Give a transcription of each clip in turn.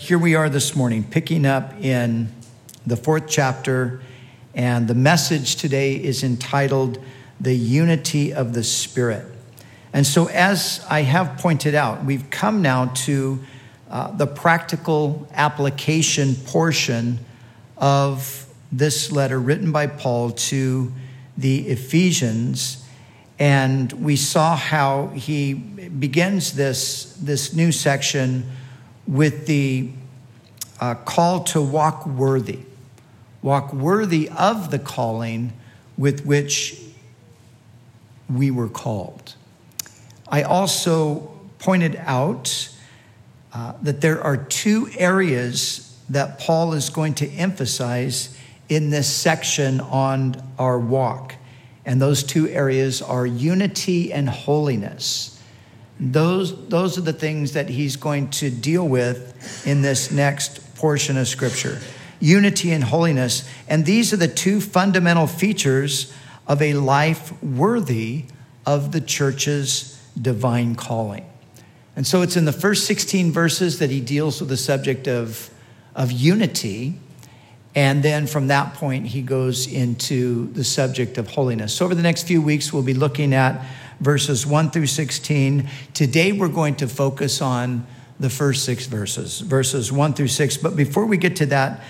here we are this morning, picking up in the 4th chapter, and the message today is entitled, The Unity of the Spirit. And so as I have pointed out, we've come now to the practical application portion of this letter written by Paul to the Ephesians. And we saw how he begins this new section with the call to walk worthy of the calling with which we were called. I also pointed out that there are two areas that Paul is going to emphasize in this section on our walk. And those two areas are unity and holiness. Those are the things that he's going to deal with in this next portion of Scripture. Unity and holiness. And these are the two fundamental features of a life worthy of the church's divine calling. And so it's in the first 16 verses that he deals with the subject of unity. And then from that point, he goes into the subject of holiness. So over the next few weeks, we'll be looking at verses 1 through 16. Today, we're going to focus on the first 6 verses 1 through 6. But before we get to that,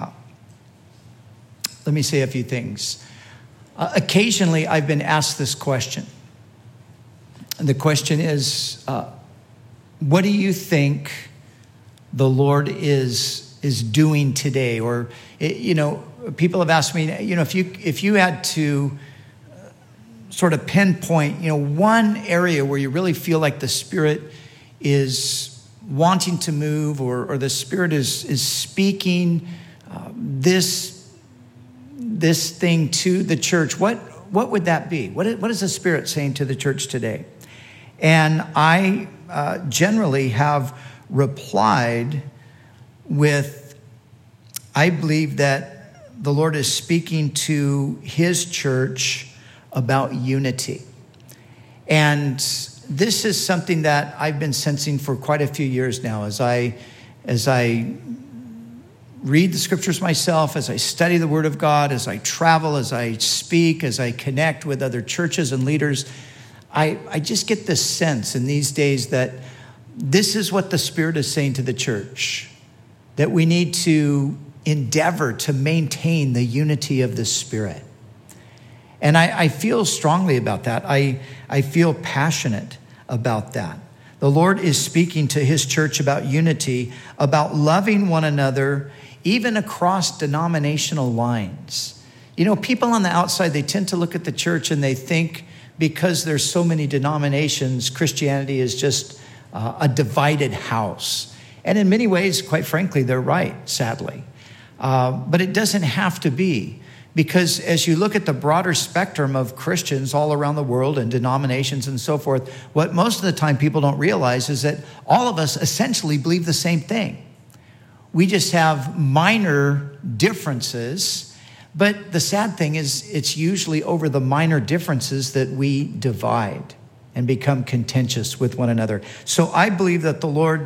let me say a few things. Occasionally, I've been asked this question. And the question is, what do you think the Lord is doing today? Or, people have asked me, if you had to sort of pinpoint, one area where you really feel like the Spirit is wanting to move, or the Spirit is speaking this thing to the church, what would that be? What is the Spirit saying to the church today? And I generally have replied with, I believe that the Lord is speaking to his church about unity. And this is something that I've been sensing for quite a few years now as I read the Scriptures myself, as I study the Word of God, as I travel, as I speak, as I connect with other churches and leaders. I just get this sense in these days that this is what the Spirit is saying to the church, that we need to endeavor to maintain the unity of the Spirit. And I feel strongly about that. I feel passionate about that. The Lord is speaking to his church about unity, about loving one another, even across denominational lines. People on the outside, they tend to look at the church and they think because there's so many denominations, Christianity is just a divided house. And in many ways, quite frankly, they're right, sadly. But it doesn't have to be, because as you look at the broader spectrum of Christians all around the world and denominations and so forth, what most of the time people don't realize is that all of us essentially believe the same thing. We just have minor differences, but the sad thing is it's usually over the minor differences that we divide and become contentious with one another. So I believe that the Lord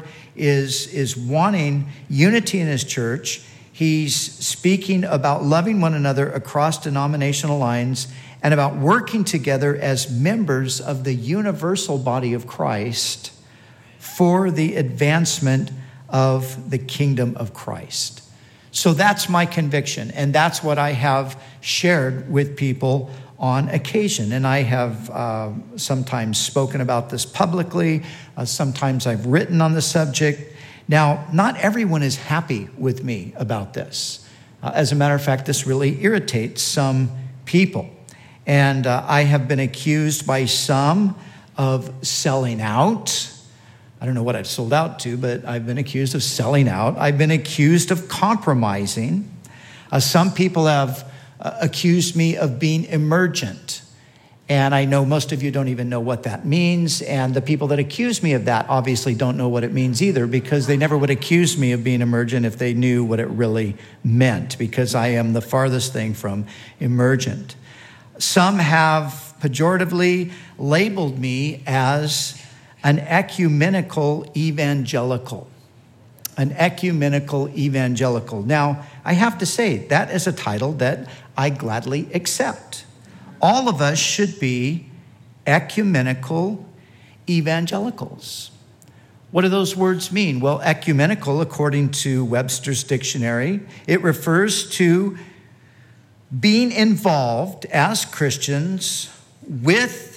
is wanting unity in his church. He's speaking about loving one another across denominational lines and about working together as members of the universal body of Christ for the advancement of the kingdom of Christ. So that's my conviction, and that's what I have shared with people on occasion. And I have sometimes spoken about this publicly. Sometimes I've written on the subject. Now, not everyone is happy with me about this. As a matter of fact, this really irritates some people. And I have been accused by some of selling out. I don't know what I've sold out to, but I've been accused of selling out. I've been accused of compromising. Some people have accused me of being emergent. And I know most of you don't even know what that means. And the people that accuse me of that obviously don't know what it means either, because they never would accuse me of being emergent if they knew what it really meant, because I am the farthest thing from emergent. Some have pejoratively labeled me as an ecumenical evangelical. an ecumenical evangelical. Now, I have to say, that is a title that I gladly accept. All of us should be ecumenical evangelicals. What do those words mean? Well, ecumenical, according to Webster's dictionary, it refers to being involved as Christians with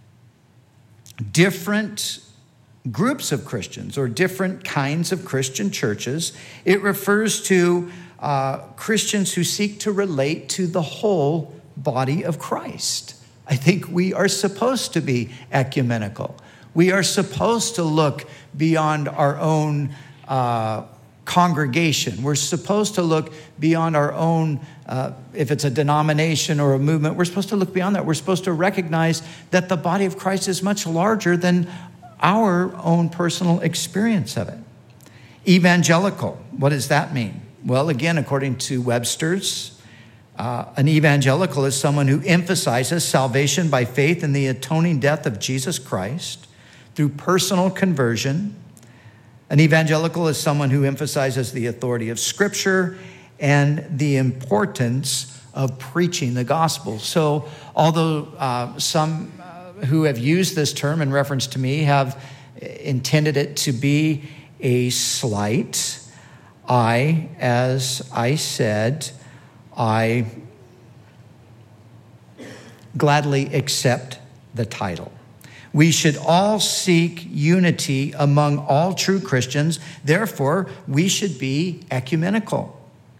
different groups of Christians or different kinds of Christian churches. It refers to Christians who seek to relate to the whole body of Christ. I think we are supposed to be ecumenical. We are supposed to look beyond our own congregation. We're supposed to look beyond our own, if it's a denomination or a movement, we're supposed to look beyond that. We're supposed to recognize that the body of Christ is much larger than our own personal experience of it. Evangelical, what does that mean? Well, again, according to Webster's, an evangelical is someone who emphasizes salvation by faith in the atoning death of Jesus Christ through personal conversion. An evangelical is someone who emphasizes the authority of Scripture and the importance of preaching the gospel. So although some who have used this term in reference to me have intended it to be a slight, as I said, I gladly accept the title. We should all seek unity among all true Christians. Therefore, we should be ecumenical.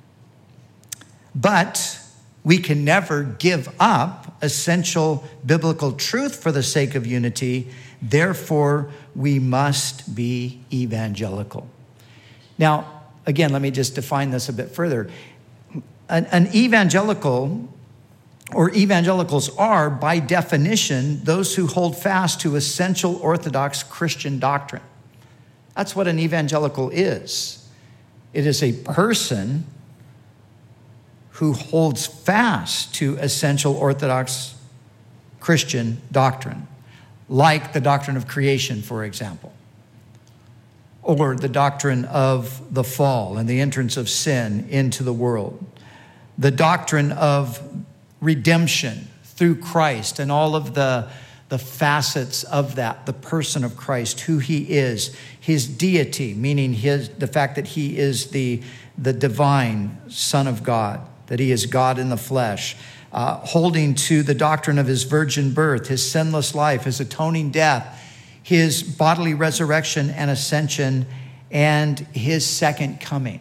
But we can never give up essential biblical truth for the sake of unity. Therefore, we must be evangelical. Now, again, let me just define this a bit further. An evangelical, or evangelicals are, by definition, those who hold fast to essential Orthodox Christian doctrine. That's what an evangelical is. It is a person who holds fast to essential Orthodox Christian doctrine, like the doctrine of creation, for example, or the doctrine of the fall and the entrance of sin into the world, the doctrine of redemption through Christ and all of the facets of that, the person of Christ, who he is, his deity, meaning the fact that he is the divine Son of God, that he is God in the flesh, holding to the doctrine of his virgin birth, his sinless life, his atoning death, his bodily resurrection and ascension, and his second coming.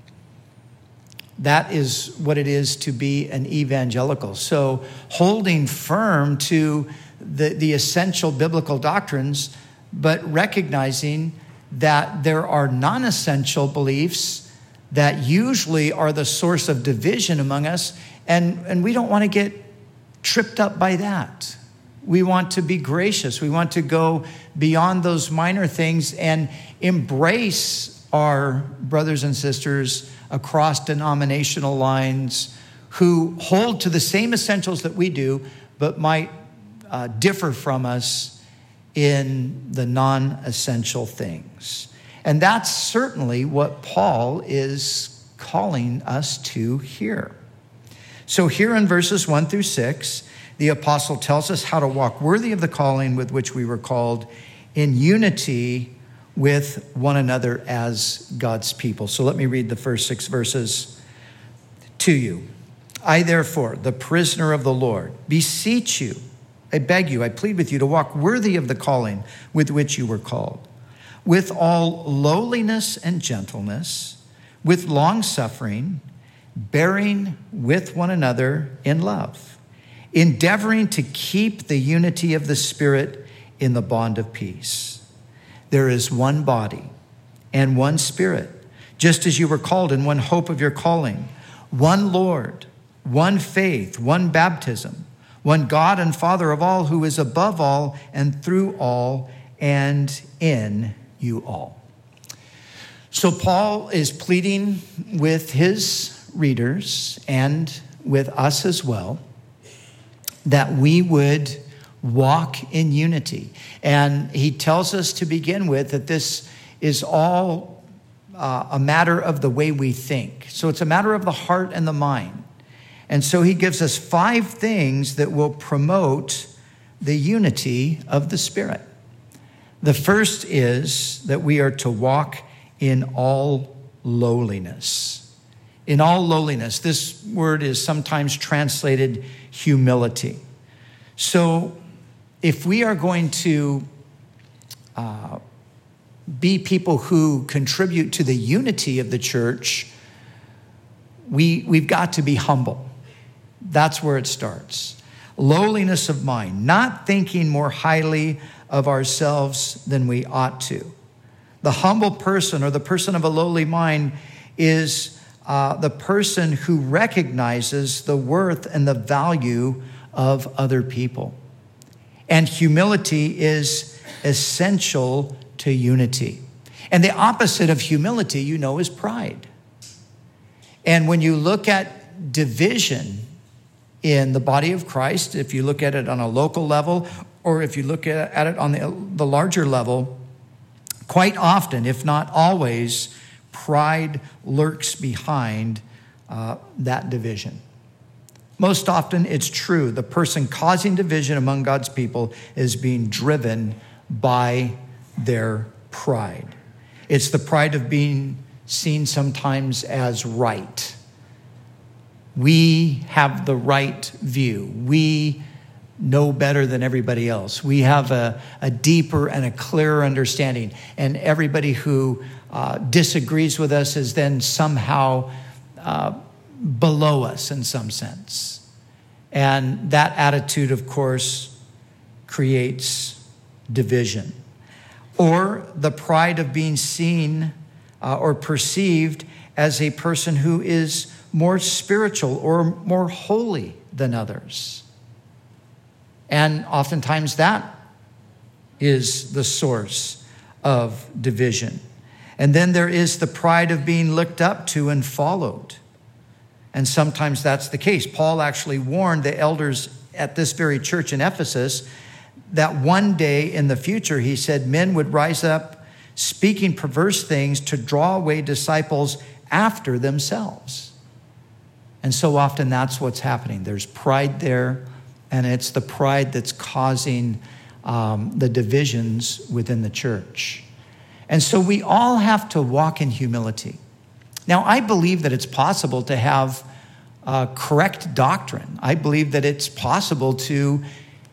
That is what it is to be an evangelical. So holding firm to the essential biblical doctrines, but recognizing that there are non-essential beliefs that usually are the source of division among us, and we don't want to get tripped up by that. We want to be gracious. We want to go beyond those minor things and embrace our brothers and sisters across denominational lines who hold to the same essentials that we do, but might differ from us in the non-essential things. And that's certainly what Paul is calling us to here. So here in verses 1 through 6, the apostle tells us how to walk worthy of the calling with which we were called, in unity with one another as God's people. So let me read the first 6 verses to you. I, therefore, the prisoner of the Lord, beseech you, I beg you, I plead with you to walk worthy of the calling with which you were called, with all lowliness and gentleness, with long-suffering, bearing with one another in love, endeavoring to keep the unity of the Spirit in the bond of peace. There is one body and one Spirit, just as you were called in one hope of your calling, one Lord, one faith, one baptism, one God and Father of all, who is above all and through all and in you all. So Paul is pleading with his readers and with us as well that we would walk in unity. And he tells us to begin with that this is all a matter of the way we think. So it's a matter of the heart and the mind. And so he gives us 5 things that will promote the unity of the Spirit. The first is that we are to walk in all lowliness. In all lowliness. This word is sometimes translated humility. So if we are going to be people who contribute to the unity of the church, we've got to be humble. That's where it starts. Lowliness of mind, not thinking more highly of ourselves than we ought to. The humble person, or the person of a lowly mind, is the person who recognizes the worth and the value of other people. And humility is essential to unity. And the opposite of humility, is pride. And when you look at division in the body of Christ, if you look at it on a local level, or if you look at it on the larger level, quite often, if not always, pride lurks behind that division. Most often, it's true. The person causing division among God's people is being driven by their pride. It's the pride of being seen sometimes as right. We have the right view. We know better than everybody else. We have a deeper and a clearer understanding. And everybody who disagrees with us is then somehow below us in some sense. And that attitude, of course, creates division. Or the pride of being seen or perceived as a person who is more spiritual or more holy than others. And oftentimes that is the source of division. And then there is the pride of being looked up to and followed. And sometimes that's the case. Paul actually warned the elders at this very church in Ephesus that one day in the future, he said, men would rise up speaking perverse things to draw away disciples after themselves. And so often that's what's happening. There's pride there, and it's the pride that's causing the divisions within the church. And so we all have to walk in humility. Now, I believe that it's possible to have correct doctrine. I believe that it's possible to,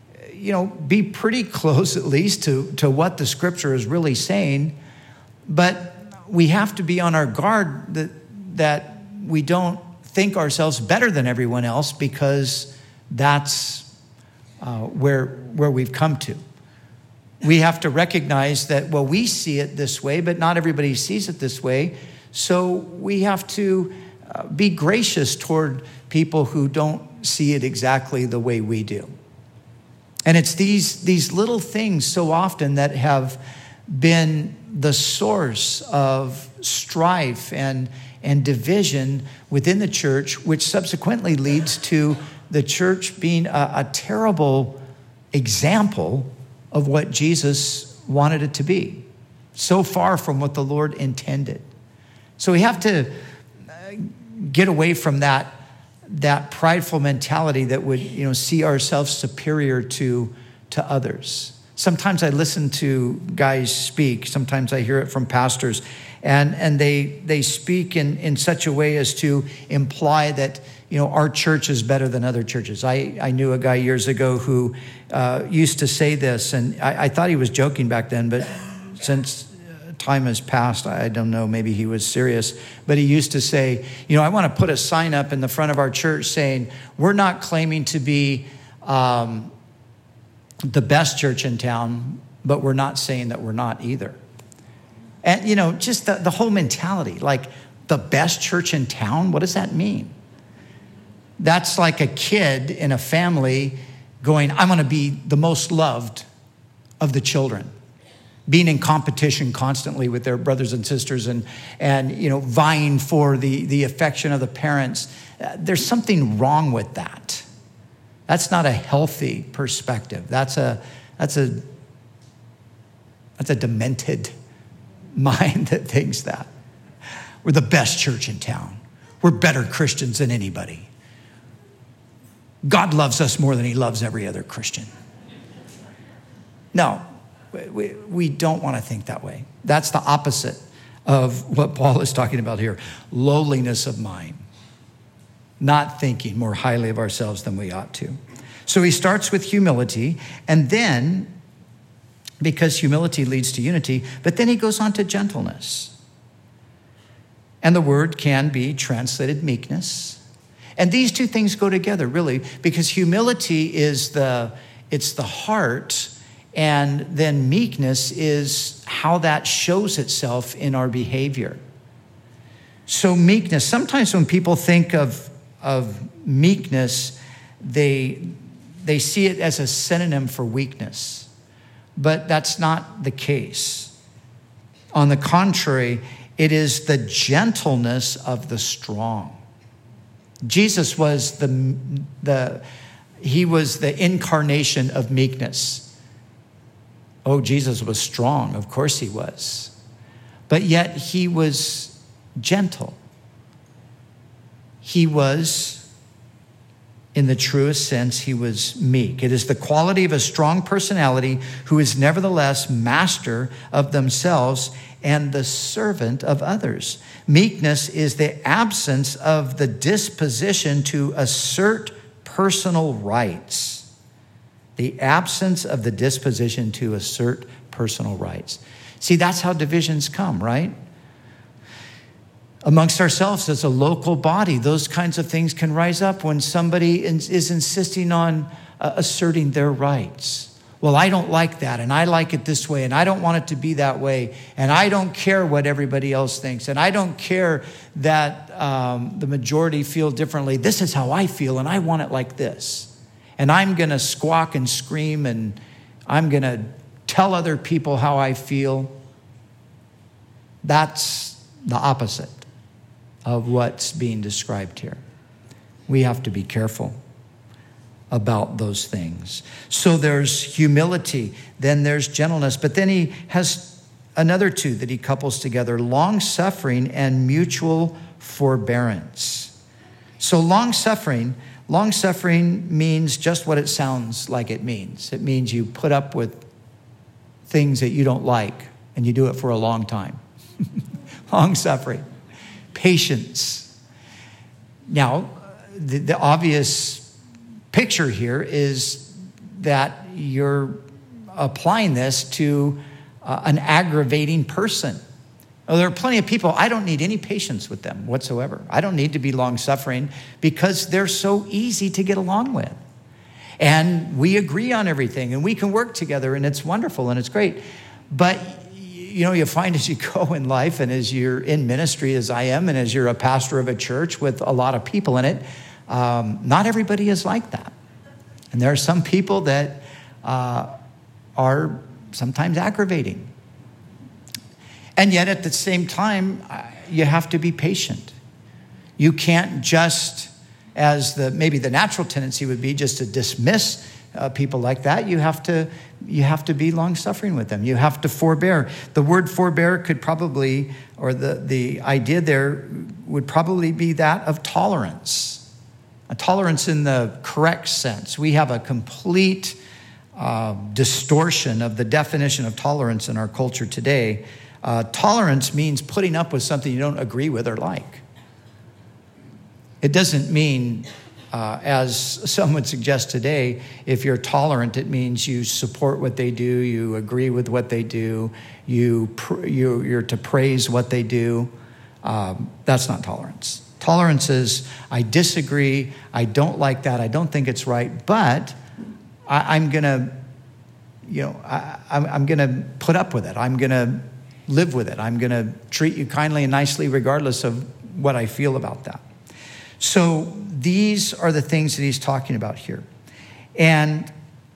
be pretty close at least to what the scripture is really saying. But we have to be on our guard that we don't think ourselves better than everyone else, because that's where we've come to. We have to recognize that, we see it this way, but not everybody sees it this way. So we have to be gracious toward people who don't see it exactly the way we do. And it's these little things so often that have been the source of strife and division within the church, which subsequently leads to the church being a terrible example of what Jesus wanted it to be. So far from what the Lord intended. So we have to get away from that prideful mentality that would, see ourselves superior to others. Sometimes I listen to guys speak. Sometimes I hear it from pastors. And they speak in such a way as to imply that, our church is better than other churches. I knew a guy years ago who used to say this, and I thought he was joking back then, but since time has passed, I don't know, maybe he was serious. But he used to say, I want to put a sign up in the front of our church saying, we're not claiming to be the best church in town, but we're not saying that we're not either. And, just the whole mentality, like the best church in town, what does that mean? That's like a kid in a family going, I'm going to be the most loved of the children, being in competition constantly with their brothers and sisters and vying for the affection of the parents. There's something wrong with that. That's not a healthy perspective. That's a demented mind that thinks that. we're the best church in town. We're better Christians than anybody. God loves us more than he loves every other Christian. No, we don't want to think that way. That's the opposite of what Paul is talking about here. Lowliness of mind. Not thinking more highly of ourselves than we ought to. So he starts with humility, and then, because humility leads to unity, but then he goes on to gentleness. And the word can be translated meekness. And these two things go together, really, because humility is the heart, and then meekness is how that shows itself in our behavior. So meekness, sometimes when people think of meekness, they see it as a synonym for weakness. But that's not the case. On the contrary, it is the gentleness of the strong. Jesus was the incarnation of meekness. Oh, Jesus was strong. Of course he was. But yet he was gentle. He was, in the truest sense, he was meek. It is the quality of a strong personality who is nevertheless master of themselves and the servant of others. Meekness is the absence of the disposition to assert personal rights. The absence of the disposition to assert personal rights. See, that's how divisions come, right? Amongst ourselves as a local body, those kinds of things can rise up when somebody is insisting on asserting their rights. Well, I don't like that, and I like it this way, and I don't want it to be that way, and I don't care what everybody else thinks, and I don't care that the majority feel differently. This is how I feel, and I want it like this. And I'm going to squawk and scream, and I'm going to tell other people how I feel. That's the opposite of what's being described here. We have to be careful about those things. So there's humility, then there's gentleness, but then he has another two that he couples together, long-suffering and mutual forbearance. So long-suffering means just what it sounds like it means. It means you put up with things that you don't like, and you do it for a long time. Long-suffering. Patience. Now, the obvious picture here is that you're applying this to an aggravating person. Well, there are plenty of people, I don't need any patience with them whatsoever. I don't need to be long-suffering because they're so easy to get along with. And we agree on everything, and we can work together, and it's wonderful, and it's great. But you find as you go in life, and as you're in ministry as I am, and as you're a pastor of a church with a lot of people in it, not everybody is like that. And there are some people that are sometimes aggravating. And yet at the same time, you have to be patient. You can't just, as maybe the natural tendency would be, just to dismiss people like that. You have to be long-suffering with them. You have to forbear. The word forbear could probably, or the idea there would probably be that of tolerance. A tolerance in the correct sense. We have a complete distortion of the definition of tolerance in our culture today. Tolerance means putting up with something you don't agree with or like. It doesn't mean, as some would suggest today, if you're tolerant, it means you support what they do, you agree with what they do, you're to praise what they do. That's not tolerance. Tolerance is, I disagree, I don't like that, I don't think it's right, but I'm gonna put up with it. I'm gonna live with it. I'm gonna treat you kindly and nicely regardless of what I feel about that. So these are the things that he's talking about here. And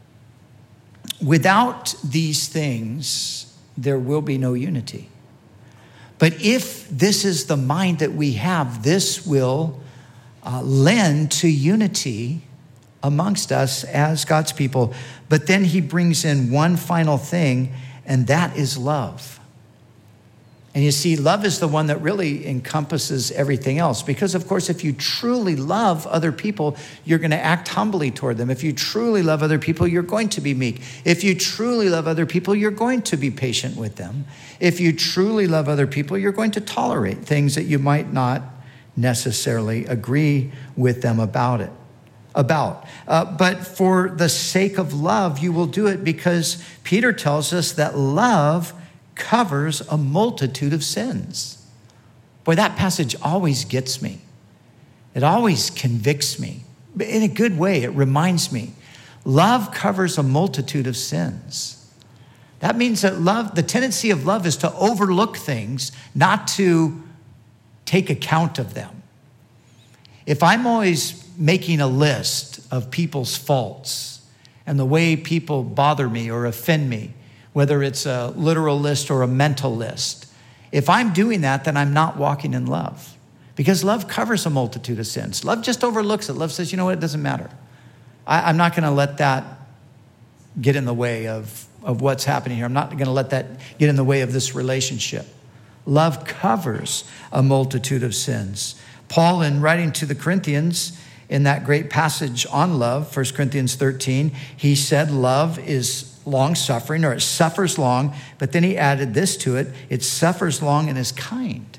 without these things, there will be no unity. But if this is the mind that we have, this will lend to unity amongst us as God's people. But then he brings in one final thing, and that is love. And you see, love is the one that really encompasses everything else. Because, of course, if you truly love other people, you're going to act humbly toward them. If you truly love other people, you're going to be meek. If you truly love other people, you're going to be patient with them. If you truly love other people, you're going to tolerate things that you might not necessarily agree with them about. But for the sake of love, you will do it, because Peter tells us that love covers a multitude of sins. Boy, that passage always gets me. It always convicts me. In a good way, it reminds me. Love covers a multitude of sins. That means that love, the tendency of love is to overlook things, not to take account of them. If I'm always making a list of people's faults and the way people bother me or offend me, whether it's a literal list or a mental list, if I'm doing that, then I'm not walking in love. Because love covers a multitude of sins. Love just overlooks it. Love says, you know what, it doesn't matter. I'm not going to let that get in the way of what's happening here. I'm not going to let that get in the way of this relationship. Love covers a multitude of sins. Paul, in writing to the Corinthians, in that great passage on love, 1 Corinthians 13, he said love is long-suffering, or it suffers long, but then he added this to it: it suffers long and is kind.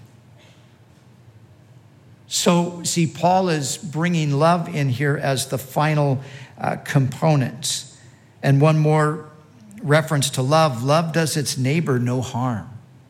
So, see, Paul is bringing love in here as the final component. And one more reference to love: love does its neighbor no harm.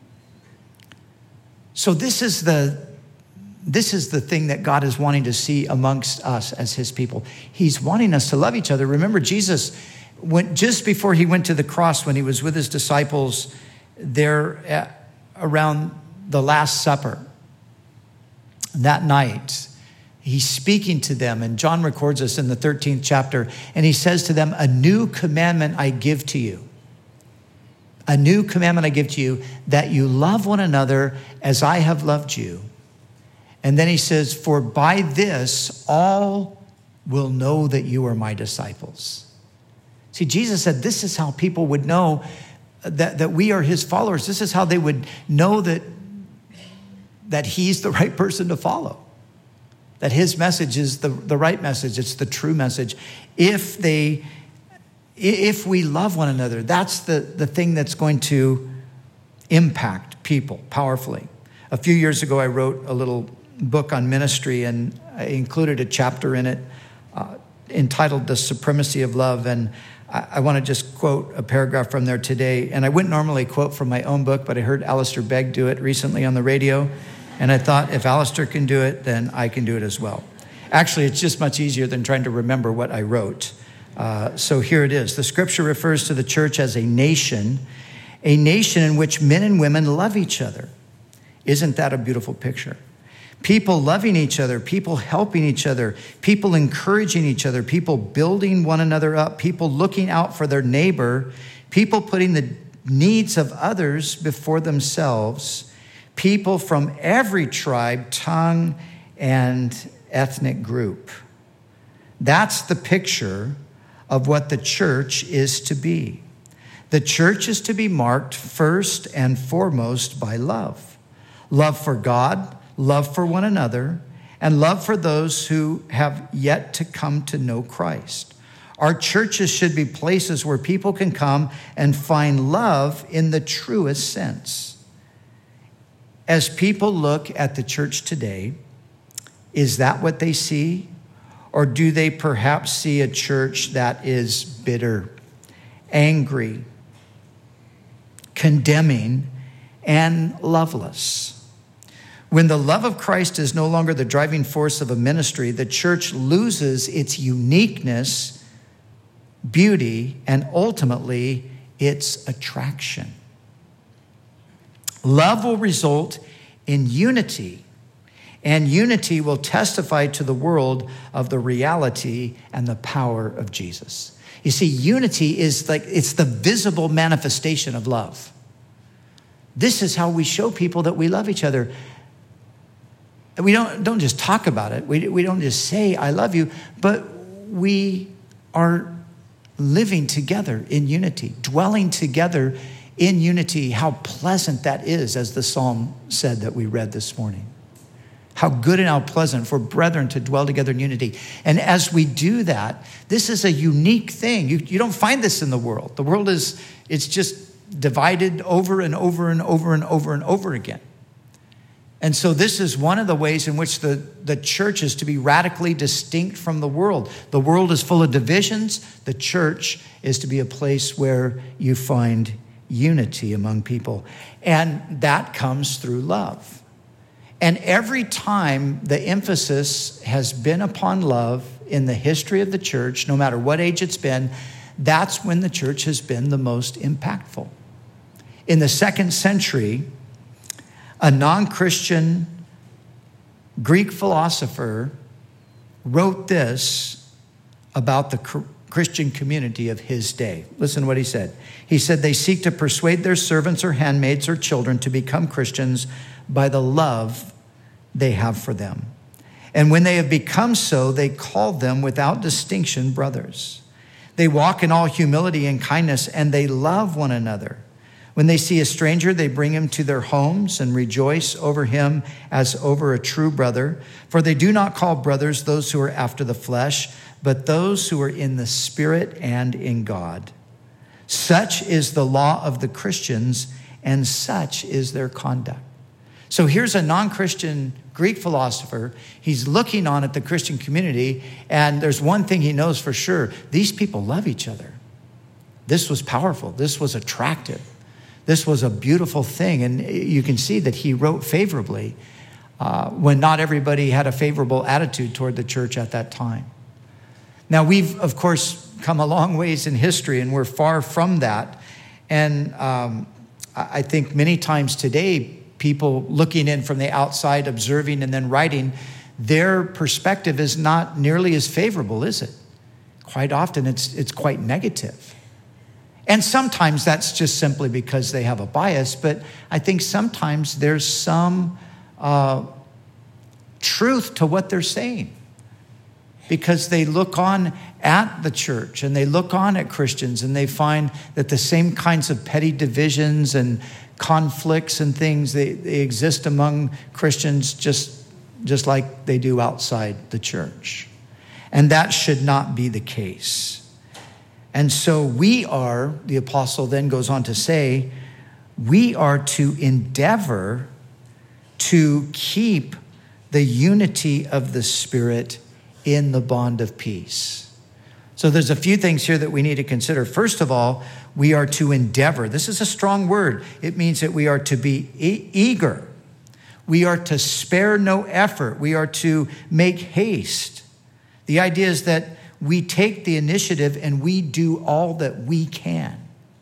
So this is the thing that God is wanting to see amongst us as his people. He's wanting us to love each other. Remember, Jesus, just before he went to the cross, when he was with his disciples there around the Last Supper, that night, he's speaking to them, and John records this in the 13th chapter, and he says to them, "A new commandment I give to you. A new commandment I give to you, that you love one another as I have loved you." And then he says, "For by this all will know that you are my disciples." See, Jesus said this is how people would know that we are his followers. This is how they would know that he's the right person to follow, that his message is the right message. It's the true message. If we love one another, that's the thing that's going to impact people powerfully. A few years ago, I wrote a little book on ministry, and I included a chapter in it entitled The Supremacy of Love. And I want to just quote a paragraph from there today. And I wouldn't normally quote from my own book, but I heard Alistair Begg do it recently on the radio. And I thought, if Alistair can do it, then I can do it as well. Actually, it's just much easier than trying to remember what I wrote. So here it is. The scripture refers to the church as a nation in which men and women love each other. Isn't that a beautiful picture? People loving each other, people helping each other, people encouraging each other, people building one another up, people looking out for their neighbor, people putting the needs of others before themselves, people from every tribe, tongue, and ethnic group. That's the picture of what the church is to be. The church is to be marked first and foremost by love. Love for God, love for one another, and love for those who have yet to come to know Christ. Our churches should be places where people can come and find love in the truest sense. As people look at the church today, is that what they see? Or do they perhaps see a church that is bitter, angry, condemning, and loveless? When the love of Christ is no longer the driving force of a ministry, the church loses its uniqueness, beauty, and ultimately its attraction. Love will result in unity, and unity will testify to the world of the reality and the power of Jesus. You see, unity is it's the visible manifestation of love. This is how we show people that we love each other. We don't just talk about it. We don't just say, I love you, but we are living together in unity, dwelling together in unity, how pleasant that is, as the psalm said that we read this morning. How good and how pleasant for brethren to dwell together in unity. And as we do that, this is a unique thing. You don't find this in the world. The world it's just divided over and over and over and over and over again. And so this is one of the ways in which the church is to be radically distinct from the world. The world is full of divisions. The church is to be a place where you find unity among people. And that comes through love. And every time the emphasis has been upon love in the history of the church, no matter what age it's been, that's when the church has been the most impactful. In the 2nd century, a non-Christian Greek philosopher wrote this about the Christian community of his day. Listen to what he said. He said, they seek to persuade their servants or handmaids or children to become Christians by the love they have for them. And when they have become so, they call them without distinction brothers. They walk in all humility and kindness, and they love one another. When they see a stranger, they bring him to their homes and rejoice over him as over a true brother. For they do not call brothers those who are after the flesh, but those who are in the Spirit and in God. Such is the law of the Christians, and such is their conduct. So here's a non-Christian Greek philosopher. He's looking on at the Christian community, and there's one thing he knows for sure. These people love each other. This was powerful. This was attractive. This was a beautiful thing. And you can see that he wrote favorably when not everybody had a favorable attitude toward the church at that time. Now, we've, of course, come a long ways in history, and we're far from that. And I think many times today, people looking in from the outside, observing and then writing, their perspective is not nearly as favorable, is it? Quite often, it's quite negative. And sometimes that's just simply because they have a bias, but I think sometimes there's some truth to what they're saying, because they look on at the church and they look on at Christians and they find that the same kinds of petty divisions and conflicts and things, they exist among Christians just like they do outside the church. And that should not be the case. And so we are, the apostle then goes on to say, we are to endeavor to keep the unity of the Spirit in the bond of peace. So there's a few things here that we need to consider. First of all, we are to endeavor. This is a strong word. It means that we are to be eager. We are to spare no effort. We are to make haste. The idea is that we take the initiative and we do all that we can.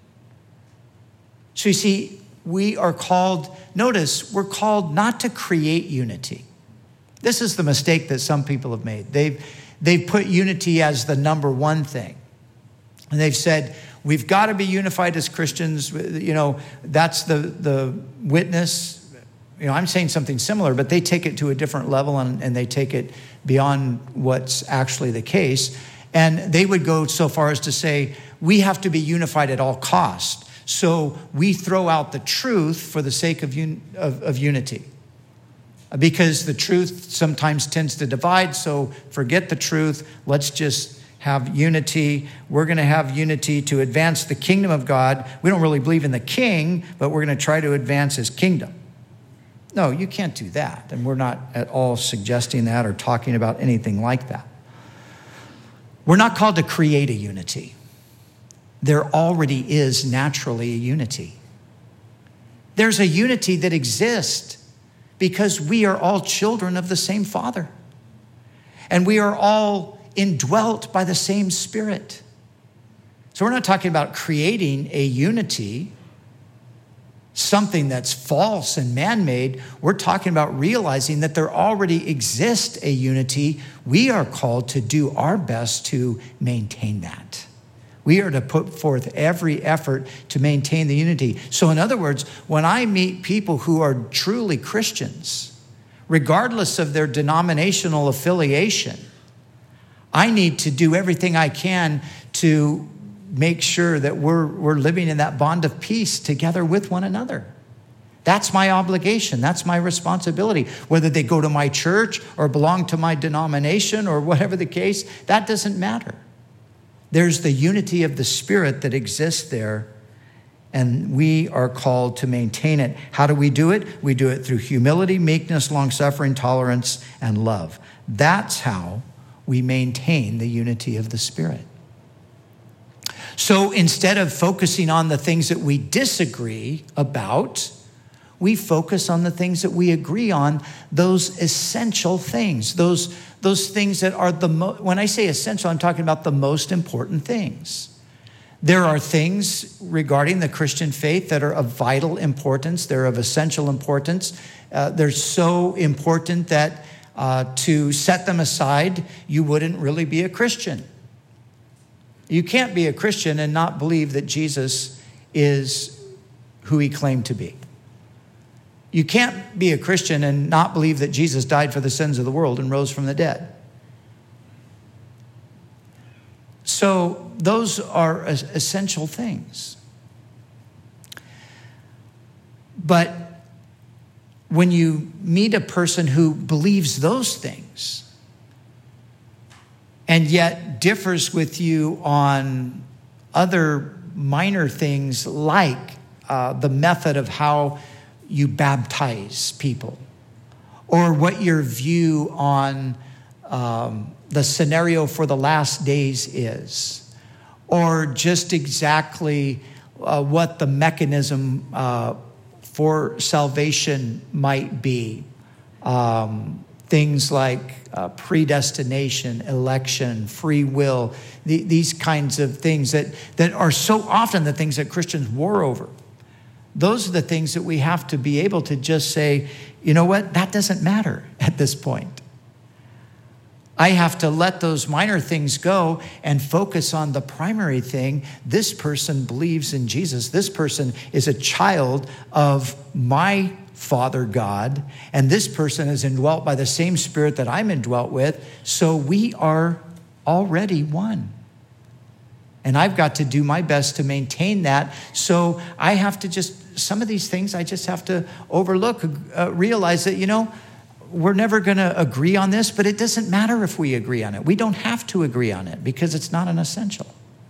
So you see, we are called, notice, we're called not to create unity. This is the mistake that some people have made. They've put unity as the number one thing. And they've said, we've got to be unified as Christians. You know, that's the witness. You know, I'm saying something similar, but they take it to a different level and they take it beyond what's actually the case. And they would go so far as to say, we have to be unified at all costs. So we throw out the truth for the sake of unity. Because the truth sometimes tends to divide, so forget the truth. Let's just have unity. We're going to have unity to advance the kingdom of God. We don't really believe in the king, but we're going to try to advance his kingdom. No, you can't do that. And we're not at all suggesting that or talking about anything like that. We're not called to create a unity. There already is naturally a unity. There's a unity that exists because we are all children of the same Father. And we are all indwelt by the same Spirit. So we're not talking about creating a unity, something that's false and man-made. We're talking about realizing that there already exists a unity. We are called to do our best to maintain that. We are to put forth every effort to maintain the unity. So in other words, when I meet people who are truly Christians, regardless of their denominational affiliation, I need to do everything I can to make sure that we're living in that bond of peace together with one another. That's my obligation. That's my responsibility. Whether they go to my church or belong to my denomination or whatever the case, that doesn't matter. There's the unity of the Spirit that exists there, and we are called to maintain it. How do we do it? We do it through humility, meekness, long-suffering, tolerance, and love. That's how we maintain the unity of the Spirit. So instead of focusing on the things that we disagree about, we focus on the things that we agree on, those essential things, those things that are when I say essential, I'm talking about the most important things. There are things regarding the Christian faith that are of vital importance. They're of essential importance. They're so important that to set them aside, you wouldn't really be a Christian. You can't be a Christian and not believe that Jesus is who he claimed to be. You can't be a Christian and not believe that Jesus died for the sins of the world and rose from the dead. So those are essential things. But when you meet a person who believes those things and yet differs with you on other minor things like the method of how you baptize people, or what your view on the scenario for the last days is, or just exactly what the mechanism for salvation might be. Things like predestination, election, free will, these kinds of things that are so often the things that Christians war over. Those are the things that we have to be able to just say, you know what, that doesn't matter at this point. I have to let those minor things go and focus on the primary thing. This person believes in Jesus. This person is a child of my Father God, and this person is indwelt by the same Spirit that I'm indwelt with, so we are already one. And I've got to do my best to maintain that. So I have to some of these things I just have to overlook, realize that, we're never going to agree on this, but it doesn't matter if we agree on it. We don't have to agree on it because it's not an essential.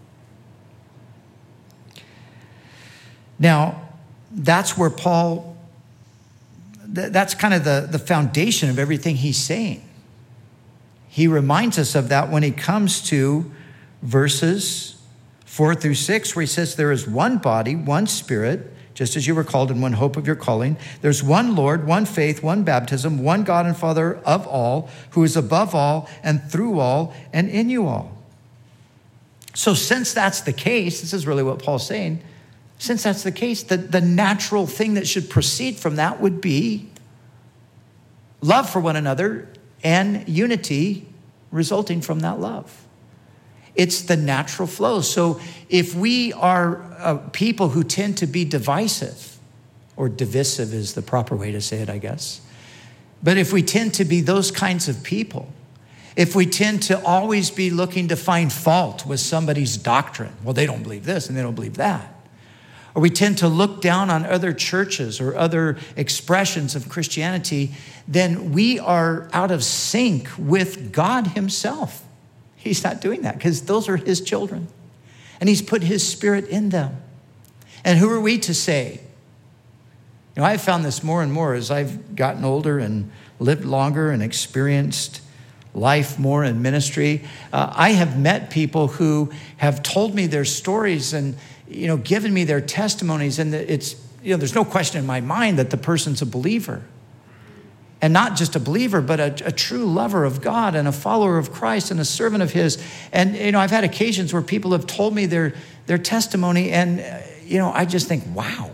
Now, that's where Paul, that's kind of the foundation of everything he's saying. He reminds us of that when he comes to verses 4-6, where he says, there is one body, one Spirit, just as you were called in one hope of your calling. There's one Lord, one faith, one baptism, one God and Father of all, who is above all and through all and in you all. So since that's the case, this is really what Paul's saying, since that's the case, the natural thing that should proceed from that would be love for one another and unity resulting from that love. It's the natural flow. So if we are people who tend to be divisive, or divisive is the proper way to say it, I guess. But if we tend to be those kinds of people, if we tend to always be looking to find fault with somebody's doctrine, well, they don't believe this and they don't believe that. Or we tend to look down on other churches or other expressions of Christianity, then we are out of sync with God himself. He's not doing that because those are his children. And he's put his Spirit in them. And who are we to say? I've found this more and more as I've gotten older and lived longer and experienced life more in ministry. I have met people who have told me their stories and, given me their testimonies. And it's, there's no question in my mind that the person's a believer. And not just a believer, but a true lover of God and a follower of Christ and a servant of his. And, I've had occasions where people have told me their testimony and, I just think, wow.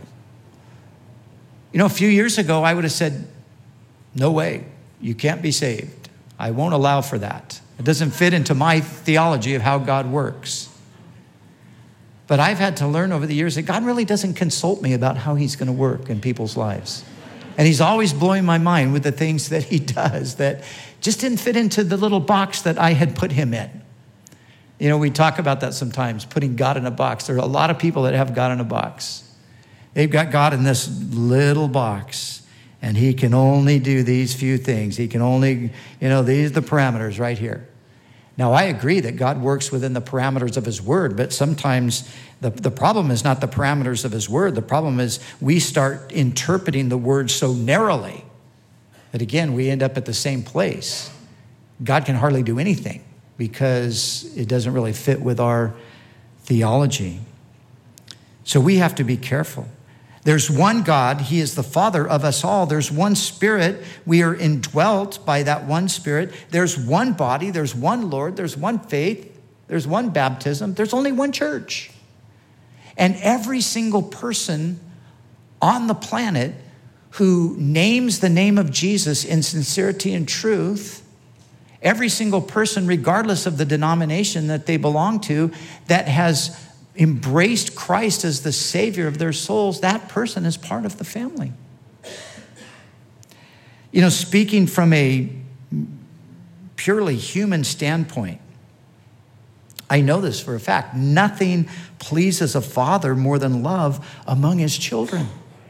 A few years ago, I would have said, no way, you can't be saved. I won't allow for that. It doesn't fit into my theology of how God works. But I've had to learn over the years that God really doesn't consult me about how he's going to work in people's lives. And he's always blowing my mind with the things that he does that just didn't fit into the little box that I had put him in. You know, we talk about that sometimes, putting God in a box. There are a lot of people that have God in a box. They've got God in this little box, and he can only do these few things. He can only, these are the parameters right here. Now, I agree that God works within the parameters of his word, but sometimes the problem is not the parameters of his word. The problem is we start interpreting the word so narrowly that, again, we end up at the same place. God can hardly do anything because it doesn't really fit with our theology. So we have to be careful. There's one God. He is the Father of us all. There's one Spirit. We are indwelt by that one Spirit. There's one body. There's one Lord. There's one faith. There's one baptism. There's only one church. And every single person on the planet who names the name of Jesus in sincerity and truth, every single person, regardless of the denomination that they belong to, that has embraced Christ as the Savior of their souls, that person is part of the family. Speaking from a purely human standpoint, I know this for a fact. Nothing pleases a father more than love among his children.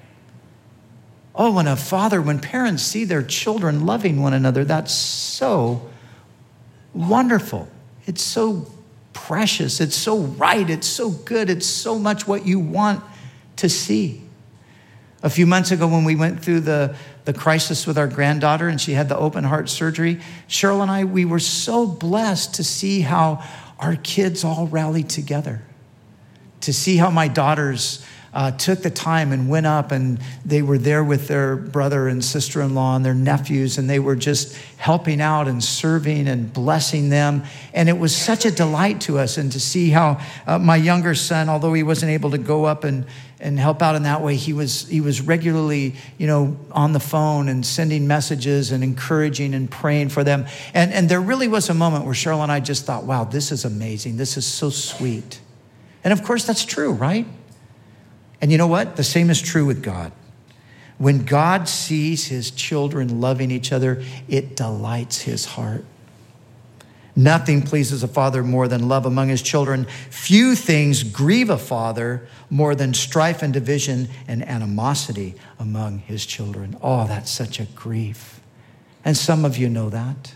Oh, when parents see their children loving one another, that's so wonderful. It's so precious. It's so right. It's so good. It's so much what you want to see. A few months ago when we went through the crisis with our granddaughter and she had the open heart surgery, Cheryl and I, we were so blessed to see how our kids all rallied together, to see how my daughters took the time and went up and they were there with their brother and sister-in-law and their nephews, and they were just helping out and serving and blessing them. And it was such a delight to us, and to see how my younger son, although he wasn't able to go up and help out in that way, he was regularly, on the phone and sending messages and encouraging and praying for them. And there really was a moment where Cheryl and I just thought, wow, this is amazing. This is so sweet. And of course, that's true, right? And you know what? The same is true with God. When God sees his children loving each other, it delights his heart. Nothing pleases a father more than love among his children. Few things grieve a father more than strife and division and animosity among his children. Oh, that's such a grief. And some of you know that.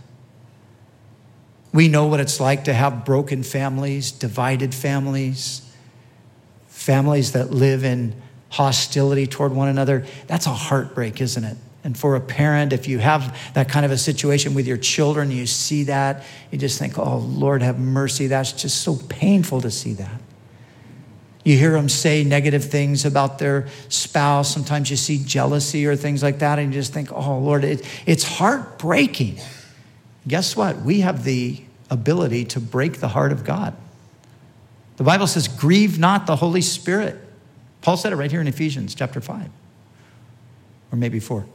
We know what it's like to have broken families, divided families, families that live in hostility toward one another. That's a heartbreak, isn't it? And for a parent, if you have that kind of a situation with your children, you see that, you just think, oh, Lord, have mercy. That's just so painful to see that. You hear them say negative things about their spouse. Sometimes you see jealousy or things like that, and you just think, oh, Lord, it's heartbreaking. Guess what? We have the ability to break the heart of God. The Bible says, grieve not the Holy Spirit. Paul said it right here in Ephesians chapter 5, or maybe 4.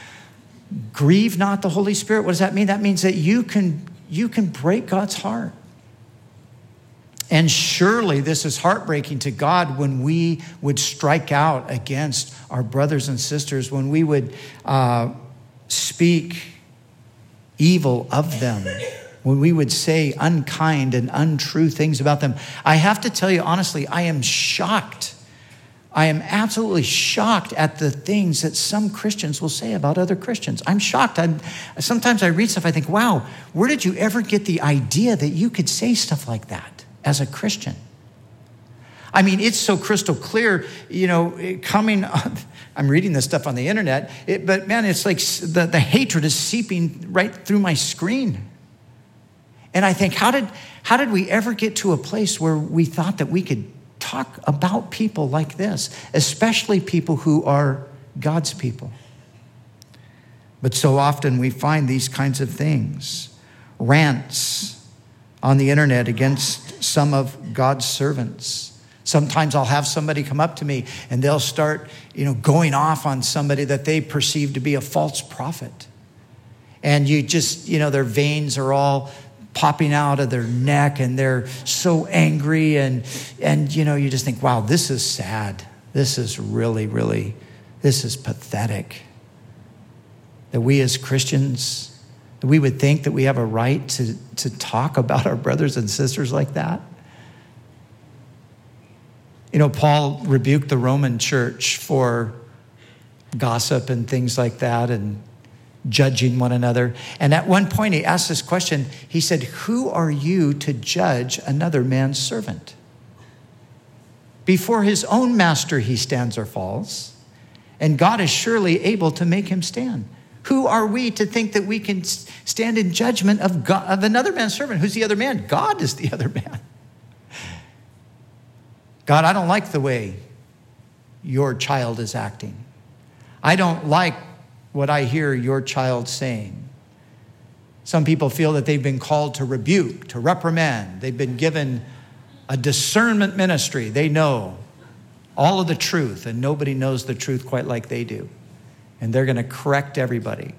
Grieve not the Holy Spirit. What does that mean? That means that you can break God's heart. And surely this is heartbreaking to God when we would strike out against our brothers and sisters, when we would speak evil of them, when we would say unkind and untrue things about them. I have to tell you, honestly, I am shocked. I am absolutely shocked at the things that some Christians will say about other Christians. I'm shocked. Sometimes I read stuff, I think, wow, where did you ever get the idea that you could say stuff like that as a Christian? I mean, it's so crystal clear, coming on. I'm reading this stuff on the internet, but man, it's like the hatred is seeping right through my screen. And I think, how did we ever get to a place where we thought that we could talk about people like this, especially people who are God's people? But so often we find these kinds of things, rants on the internet against some of God's servants. Sometimes I'll have somebody come up to me and they'll start, going off on somebody that they perceive to be a false prophet. And you just, their veins are all popping out of their neck and they're so angry and you just think, wow, this is sad. This is really, really, this is pathetic. That we as Christians That we would think that we have a right to talk about our brothers and sisters like that. You know, Paul rebuked the Roman church for gossip and things like that and judging one another. And at one point he asked this question. He said, "Who are you to judge another man's servant? Before his own master he stands or falls, and God is surely able to make him stand. Who are we to think that we can stand in judgment of God, of another man's servant?" Who's the other man? God is the other man. God, I don't like the way your child is acting. I don't like what I hear your child saying. Some people feel that they've been called to rebuke, to reprimand. They've been given a discernment ministry. They know all of the truth, and nobody knows the truth quite like they do. And they're going to correct everybody.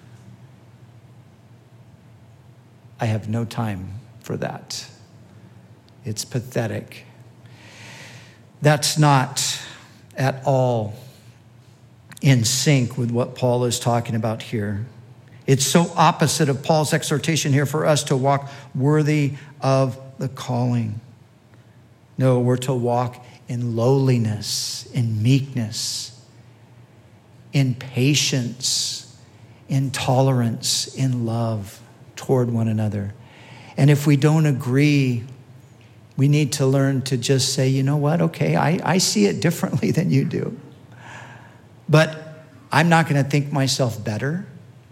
I have no time for that. It's pathetic. That's not at all in sync with what Paul is talking about here. It's so opposite of Paul's exhortation here for us to walk worthy of the calling. No, we're to walk in lowliness, in meekness, in patience, in tolerance, in love toward one another. And if we don't agree, we need to learn to just say, you know what, okay, I see it differently than you do. But I'm not going to think myself better.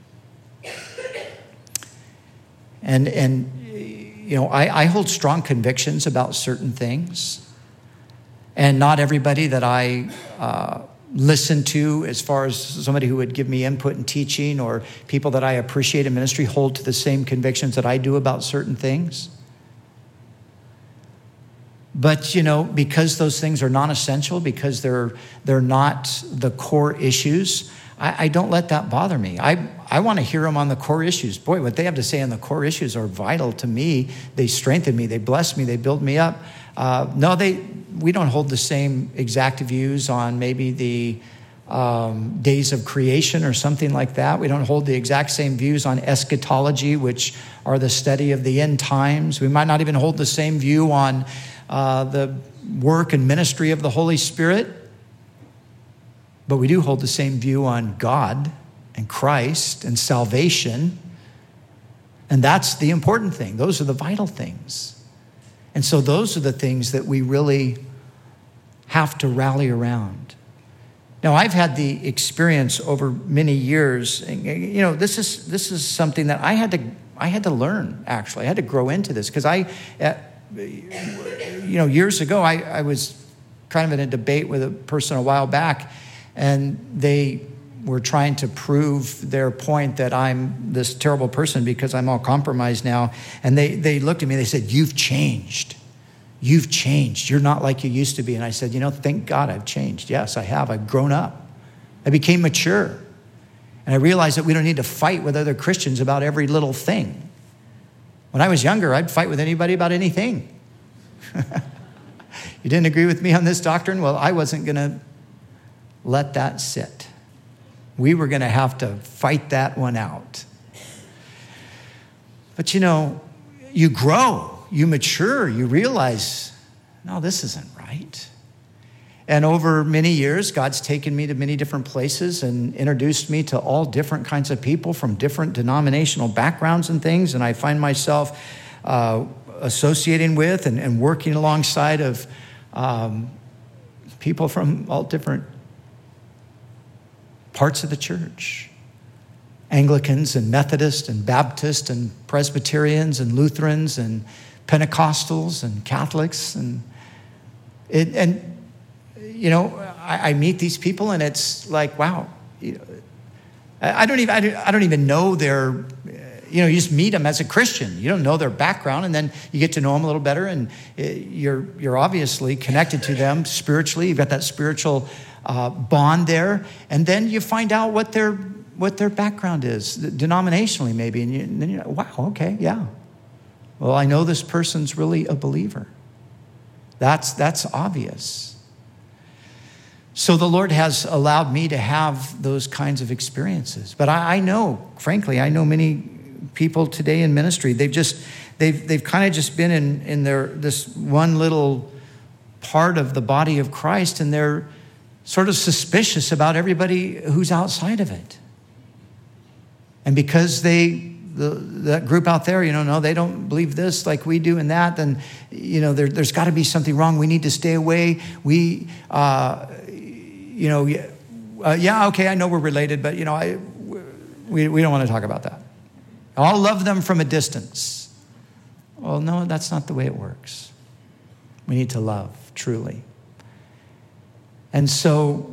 And you know, I hold strong convictions about certain things. And not everybody that I listen to, as far as somebody who would give me input in teaching or people that I appreciate in ministry, hold to the same convictions that I do about certain things. But, you know, because those things are non-essential, because they're not the core issues, I don't let that bother me. I want to hear them on the core issues. Boy, what they have to say on the core issues are vital to me. They strengthen me. They bless me. They build me up. We don't hold the same exact views on maybe the days of creation or something like that. We don't hold the exact same views on eschatology, which are the study of the end times. We might not even hold the same view on the work and ministry of the Holy Spirit. But we do hold the same view on God and Christ and salvation. And that's the important thing. Those are the vital things. And so those are the things that we really have to rally around. Now, I've had the experience over many years. You know, this is something that I had to learn, actually. I had to grow into this because years ago, I was kind of in a debate with a person a while back, and they were trying to prove their point that I'm this terrible person because I'm all compromised now. And they looked at me and they said, "You've changed. You've changed. You're not like you used to be." And I said, you know, thank God I've changed. Yes, I have. I've grown up. I became mature. And I realized that we don't need to fight with other Christians about every little thing. When I was younger, I'd fight with anybody about anything. You didn't agree with me on this doctrine? Well, I wasn't going to let that sit. We were going to have to fight that one out. But you know, you grow, you mature, you realize, no, this isn't right. And over many years, God's taken me to many different places and introduced me to all different kinds of people from different denominational backgrounds and things. And I find myself associating with and working alongside of people from all different parts of the church. Anglicans and Methodists and Baptists and Presbyterians and Lutherans and Pentecostals and Catholics. And you know, I meet these people and it's like, wow. I don't even know their, you know, you just meet them as a Christian. You don't know their background, and then you get to know them a little better, and you're obviously connected to them spiritually. You've got that spiritual bond there, and then you find out what their background is, denominationally maybe, and then you're like, wow, okay, yeah. Well, I know this person's really a believer. That's obvious. So the Lord has allowed me to have those kinds of experiences. But I know, frankly, I know many people today in ministry. They've kind of just been in this one little part of the body of Christ, and they're sort of suspicious about everybody who's outside of it. And because that group out there, no, they don't believe this like we do and that, then, there's got to be something wrong. We need to stay away. Okay, I know we're related, but, we don't want to talk about that. I'll love them from a distance. Well, no, that's not the way it works. We need to love, truly. And so,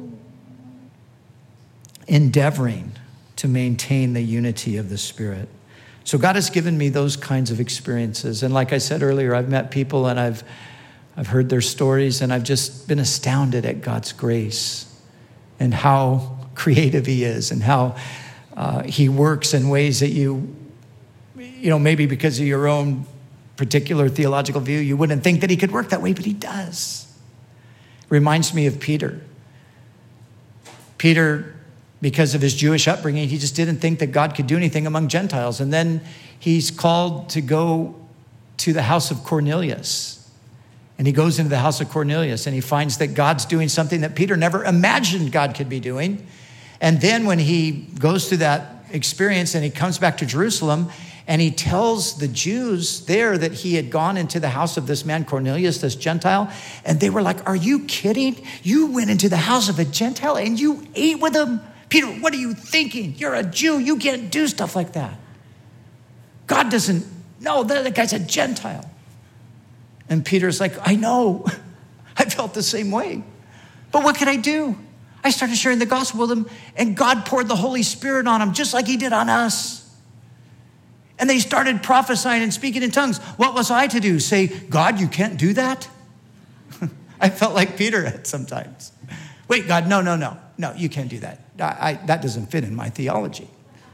endeavoring to maintain the unity of the Spirit. So God has given me those kinds of experiences. And like I said earlier, I've met people and I've heard their stories, and I've just been astounded at God's grace and how creative he is, and how he works in ways that maybe because of your own particular theological view, you wouldn't think that he could work that way, but he does. Reminds me of Peter. Peter, because of his Jewish upbringing, he just didn't think that God could do anything among Gentiles. And then he's called to go to the house of Cornelius. And he goes into the house of Cornelius, and he finds that God's doing something that Peter never imagined God could be doing. And then when he goes through that experience and he comes back to Jerusalem, and he tells the Jews there that he had gone into the house of this man Cornelius, this Gentile, and they were like, "Are you kidding? You went into the house of a Gentile and you ate with him? Peter, what are you thinking? You're a Jew. You can't do stuff like that. God doesn't, no, that guy's a Gentile." And Peter's like, "I know. I felt the same way. But what could I do? I started sharing the gospel with him, and God poured the Holy Spirit on him, just like he did on us. And they started prophesying and speaking in tongues. What was I to do? Say, 'God, you can't do that?' I felt like Peter at sometimes. Wait, God, no, you can't do that. That doesn't fit in my theology.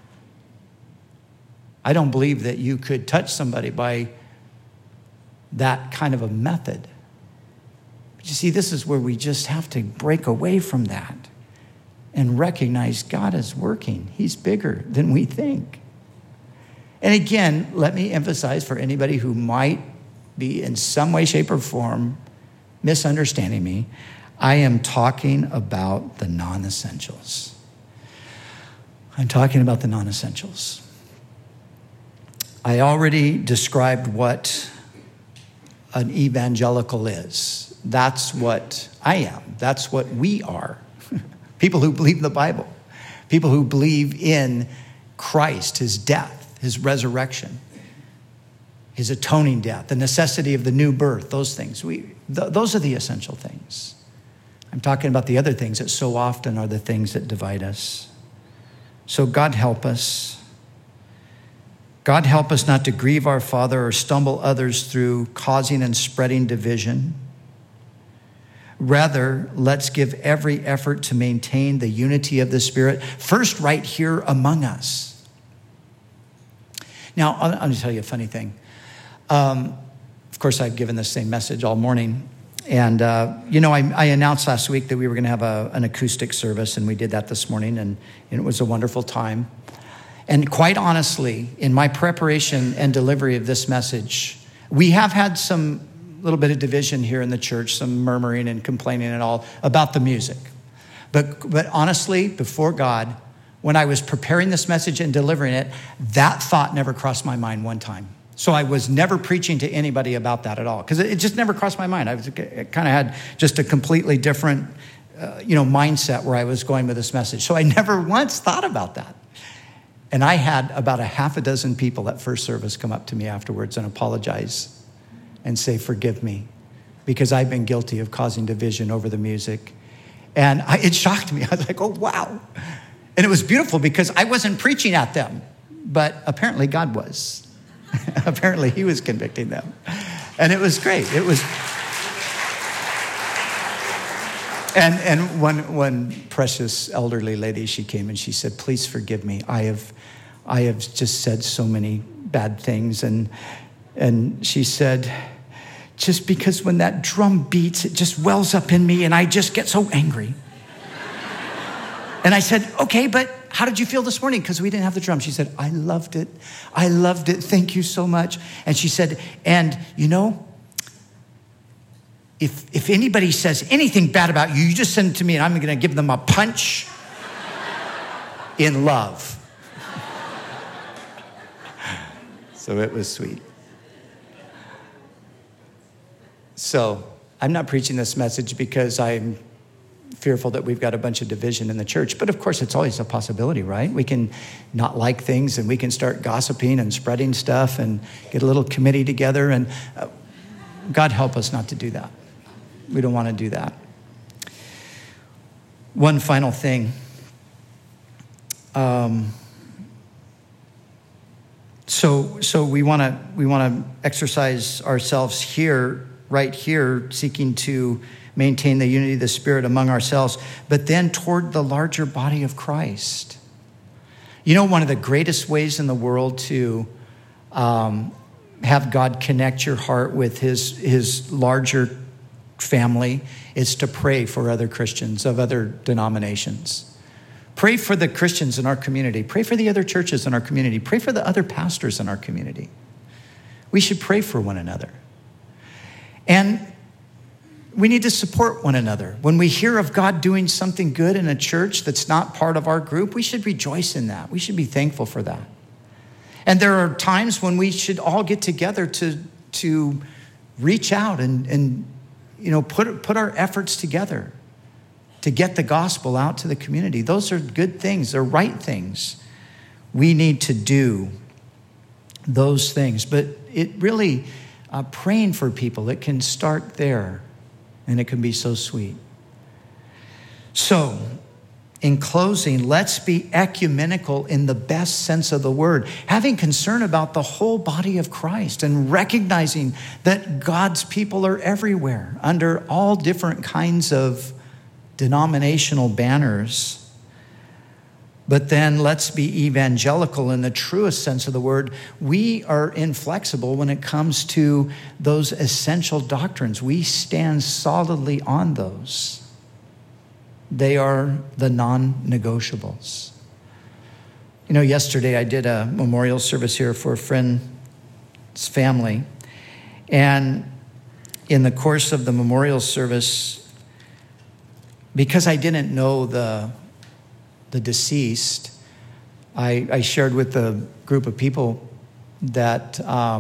I don't believe that you could touch somebody by that kind of a method." But you see, this is where we just have to break away from that and recognize God is working. He's bigger than we think. And again, let me emphasize for anybody who might be in some way, shape, or form misunderstanding me, I am talking about the non-essentials. I'm talking about the non-essentials. I already described what an evangelical is. That's what I am. That's what we are. People who believe in the Bible. People who believe in Christ, his death, his resurrection, his atoning death, the necessity of the new birth, those things. Those are the essential things. I'm talking about the other things that so often are the things that divide us. So God help us. God help us not to grieve our Father or stumble others through causing and spreading division. Rather, let's give every effort to maintain the unity of the Spirit, first right here among us. Now, I'm going to tell you a funny thing. Of course, I've given the same message all morning. And, I announced last week that we were going to have an acoustic service, and we did that this morning, and it was a wonderful time. And quite honestly, in my preparation and delivery of this message, we have had some little bit of division here in the church, some murmuring and complaining and all about the music. But honestly, before God, when I was preparing this message and delivering it, that thought never crossed my mind one time. So I was never preaching to anybody about that at all, because it just never crossed my mind. I kind of had just a completely different, mindset where I was going with this message. So I never once thought about that. And I had about a half a dozen people at first service come up to me afterwards and apologize and say, "Forgive me, because I've been guilty of causing division over the music." And it shocked me. I was like, "Oh, wow." And it was beautiful because I wasn't preaching at them, but apparently God was. Apparently he was convicting them. And it was great. It was. And one precious elderly lady, she came and she said, "Please forgive me. I have just said so many bad things." And she said, "Just because when that drum beats, it just wells up in me and I just get so angry." And I said, "Okay, but how did you feel this morning? Because we didn't have the drum. She said, I loved it. I loved it. Thank you so much. And she said, and you know, if anybody says anything bad about you, you just send it to me and I'm going to give them a punch in love. So it was sweet. So I'm not preaching this message because I'm fearful that we've got a bunch of division in the church. But of course, it's always a possibility, right? We can not like things and we can start gossiping and spreading stuff and get a little committee together. And God help us not to do that. We don't want to do that. One final thing. So we want to exercise ourselves here, right here, seeking to maintain the unity of the Spirit among ourselves, but then toward the larger body of Christ. You know, one of the greatest ways in the world to have God connect your heart with his larger family is to pray for other Christians of other denominations. Pray for the Christians in our community. Pray for the other churches in our community. Pray for the other pastors in our community. We should pray for one another. And we need to support one another. When we hear of God doing something good in a church that's not part of our group, we should rejoice in that. We should be thankful for that. And there are times when we should all get together to reach out and you know, put our efforts together to get the gospel out to the community. Those are good things. They're right things. We need to do those things. But it really, praying for people, it can start there, and it can be so sweet. So, in closing, let's be ecumenical in the best sense of the word, having concern about the whole body of Christ and recognizing that God's people are everywhere under all different kinds of denominational banners. But then let's be evangelical in the truest sense of the word. We are inflexible when it comes to those essential doctrines. We stand solidly on those. They are the non-negotiables. You know, yesterday I did a memorial service here for a friend's family. And in the course of the memorial service, because I didn't know the deceased, I shared with the group of people that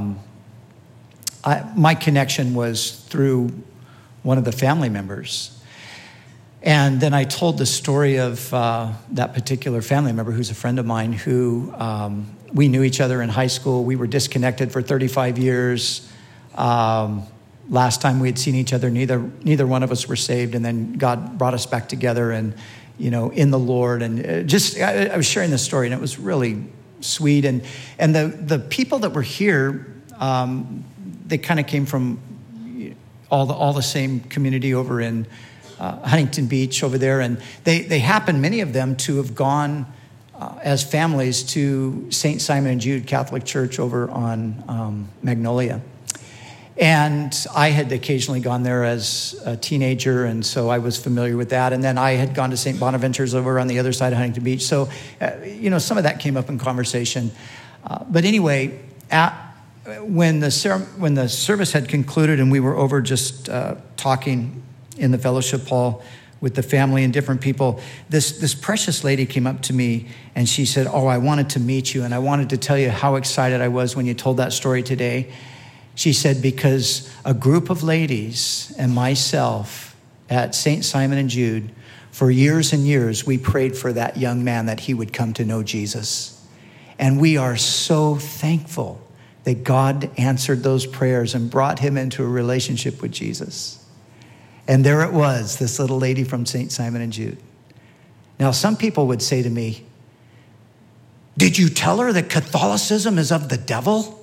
my connection was through one of the family members. And then I told the story of that particular family member who's a friend of mine who we knew each other in high school. We were disconnected for 35 years. Last time we had seen each other, neither one of us were saved. And then God brought us back together and, you know, in the Lord. And I was sharing this story and it was really sweet. And the people that were here, they kind of came from all the same community over in Huntington Beach over there. And they happened, many of them, to have gone as families to St. Simon and Jude Catholic Church over on Magnolia. And I had occasionally gone there as a teenager, and so I was familiar with that. And then I had gone to St. Bonaventure's over on the other side of Huntington Beach. So, you know, some of that came up in conversation. But anyway, when the service had concluded and we were over just talking in the fellowship hall with the family and different people, this precious lady came up to me and she said, "Oh, I wanted to meet you and I wanted to tell you how excited I was when you told that story today." She said, because a group of ladies and myself at St. Simon and Jude, for years and years, we prayed for that young man that he would come to know Jesus. And we are so thankful that God answered those prayers and brought him into a relationship with Jesus. And there it was, this little lady from St. Simon and Jude. Now, some people would say to me, "Did you tell her that Catholicism is of the devil?"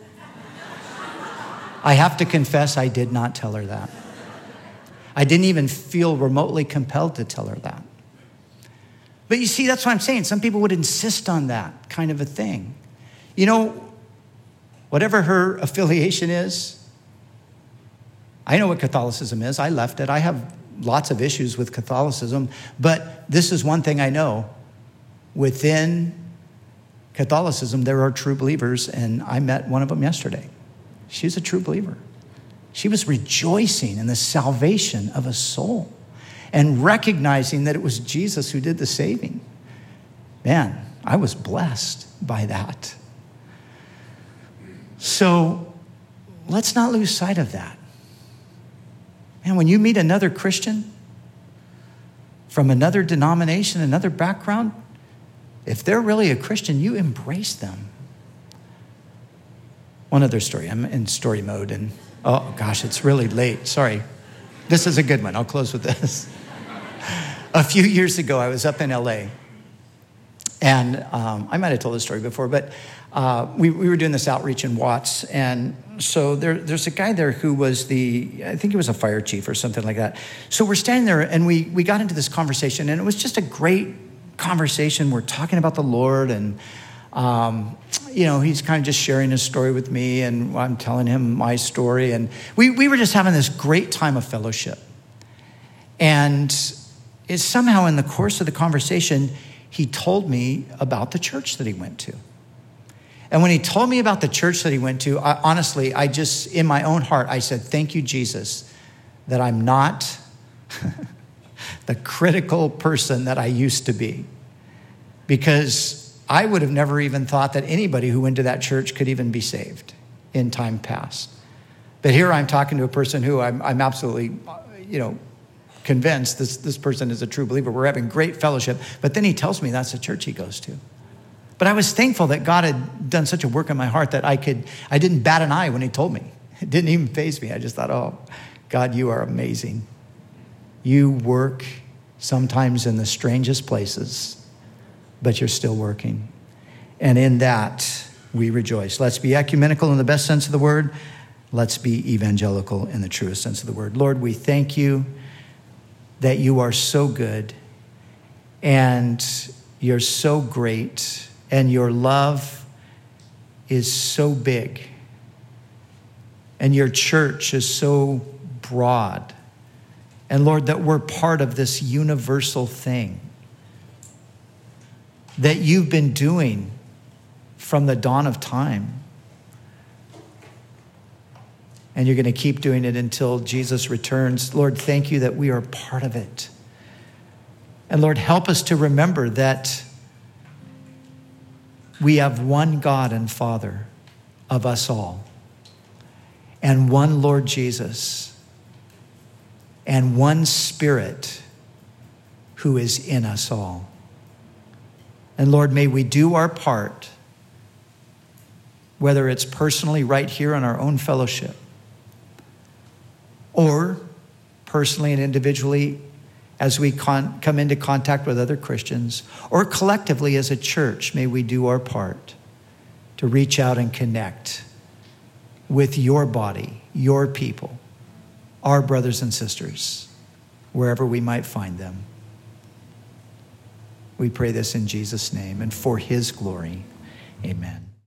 I have to confess, I did not tell her that. I didn't even feel remotely compelled to tell her that. But you see, that's what I'm saying. Some people would insist on that kind of a thing. You know, whatever her affiliation is, I know what Catholicism is. I left it. I have lots of issues with Catholicism. But this is one thing I know. within Catholicism, there are true believers, and I met one of them yesterday. She's a true believer. She was rejoicing in the salvation of a soul and recognizing that it was Jesus who did the saving. Man, I was blessed by that. So let's not lose sight of that. And when you meet another Christian from another denomination, another background, if they're really a Christian, you embrace them. One other story. I'm in story mode, and oh gosh, it's really late. Sorry. This is a good one. I'll close with this. A few years ago, I was up in LA, and I might have told this story before, but we were doing this outreach in Watts, and so there's a guy there who was I think he was a fire chief or something like that. So we're standing there, and we got into this conversation, and it was just a great conversation. We're talking about the Lord, and he's kind of just sharing his story with me, and I'm telling him my story, and we were just having this great time of fellowship. And it's somehow in the course of the conversation, he told me about the church that he went to. And when he told me about the church that he went to, honestly, I just, in my own heart, I said, thank you, Jesus, that I'm not the critical person that I used to be. Because I would have never even thought that anybody who went to that church could even be saved in time past. But here I'm talking to a person who I'm absolutely, convinced this person is a true believer. We're having great fellowship. But then he tells me that's the church he goes to. But I was thankful that God had done such a work in my heart that I didn't bat an eye when he told me. It didn't even faze me. I just thought, oh, God, you are amazing. You work sometimes in the strangest places, but you're still working. And in that, we rejoice. Let's be ecumenical in the best sense of the word. Let's be evangelical in the truest sense of the word. Lord, we thank you that you are so good and you're so great and your love is so big and your church is so broad. And Lord, that we're part of this universal thing that you've been doing from the dawn of time. And you're going to keep doing it until Jesus returns. Lord, thank you that we are part of it. And Lord, help us to remember that we have one God and Father of us all, and one Lord Jesus, and one Spirit who is in us all. And Lord, may we do our part, whether it's personally right here in our own fellowship, or personally and individually as we come into contact with other Christians, or collectively as a church, may we do our part to reach out and connect with your body, your people, our brothers and sisters, wherever we might find them. We pray this in Jesus' name and for his glory. Amen.